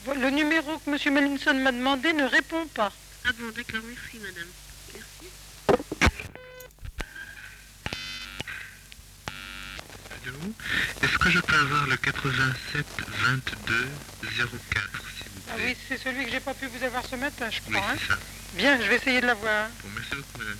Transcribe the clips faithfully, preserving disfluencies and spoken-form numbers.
Le numéro que M. Mallinson m'a demandé ne répond pas. Ah bon, d'accord, merci madame. Merci. Allô? Est-ce que je peux avoir le quatre-vingt-sept vingt-deux zéro quatre, s'il vous plaît? Ah oui, c'est celui que j'ai pas pu vous avoir ce matin, je crois. Oui, Hein. c'est ça. Bien, je vais essayer de l'avoir. Bon, merci beaucoup, madame.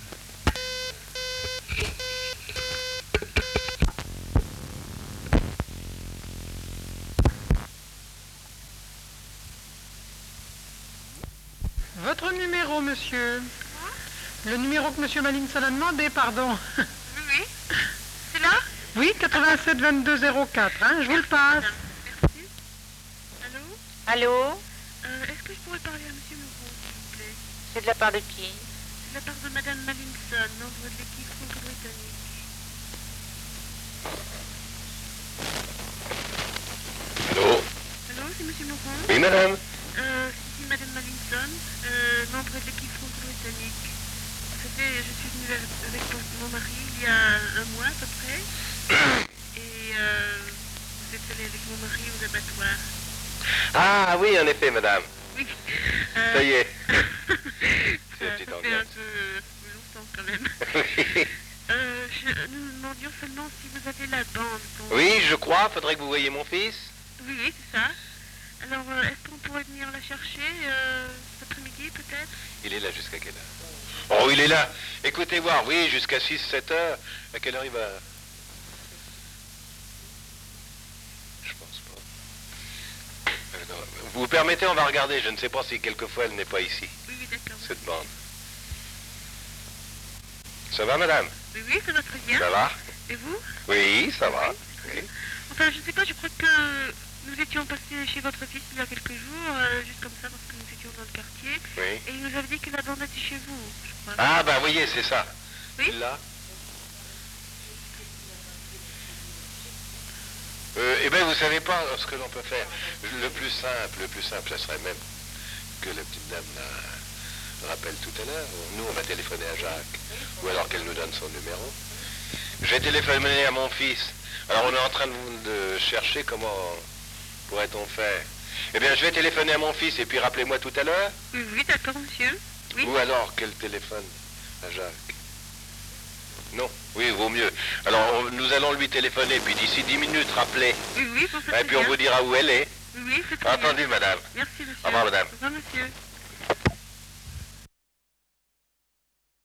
Votre numéro, monsieur. Le numéro que M. Mallinson a demandé, pardon. Oui, oui. C'est là? Oui, quatre-vingt-sept vingt-deux zéro quatre, hein, je vous le passe. Merci. Allô? Allô? euh, Est-ce que je pourrais parler à monsieur Moreau, s'il vous plaît? C'est de la part de qui? C'est de la part de madame Mallinson, membre de l'équipe franco-britannique. Allô? Allô, c'est monsieur Moreau? Oui, madame? Euh, c'est madame Mallinson, euh, membre de l'équipe franco-britannique. Vous savez, je suis venue avec avec mon mari il y a un mois à peu près. Et euh, vous êtes allé avec mon mari aux abattoirs. Ah oui, en effet, madame. Oui. Euh, Ça y est. ça, C'est la petite ça fait un ambiance. peu, euh, longtemps quand même. Oui. Euh, je, nous nous demandions seulement si vous avez la bande. Pour... Oui, je crois. Faudrait que vous voyiez mon fils. Oui, oui, c'est ça. Alors, euh, est-ce qu'on pourrait venir la chercher euh, cet après-midi peut-être? Il est là jusqu'à quelle heure? Oh, il est là. Écoutez voir, oui, jusqu'à six sept heures. À quelle heure il va? Je pense pas. Euh, non. Vous vous permettez, on va regarder. Je ne sais pas si quelquefois elle n'est pas ici, Oui, oui, d'accord. cette bande. Ça va, madame? Oui, oui, ça va très bien. Ça va? Et vous? Oui, ça va. Oui. Enfin, je sais pas, je crois que nous étions passés chez votre fils il y a quelques jours, euh, juste comme ça, parce que nous étions dans le quartier. Oui. Et il nous avait dit que la bande était chez vous, je crois. Ah, bah, voyez, c'est ça. Oui. Là. Euh, eh bien, vous savez pas ce que l'on peut faire. Le plus simple, le plus simple, ça serait même que la petite dame la rappelle tout à l'heure. Nous, on va téléphoner à Jacques. Ou alors qu'elle nous donne son numéro. J'ai téléphoné à mon fils. Alors, on est en train de, de chercher comment pourrait-on faire. Eh bien, je vais téléphoner à mon fils et puis rappelez-moi tout à l'heure. Oui, oui, d'accord, monsieur. Oui. Ou alors qu'elle téléphone à Jacques. Non, oui, vaut mieux. Alors, on- nous allons lui téléphoner, puis d'ici dix minutes, rappelez. Oui, oui, pour ça, Et c'est puis on bien. vous dira où elle est. Oui, oui, c'est très bien. Entendu, madame. Merci, monsieur. Au revoir, madame. Au revoir, monsieur.